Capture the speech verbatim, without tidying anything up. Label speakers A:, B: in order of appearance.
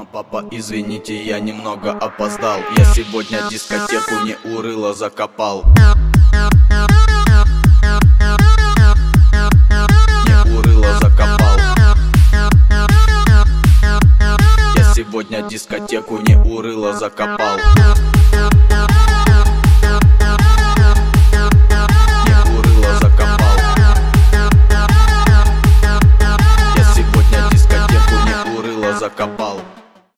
A: Мама, папа, извините, я немного опоздал. Я сегодня дискотеку не урыло закопал. Не урыло закопал. Я сегодня дискотеку не урыло закопал.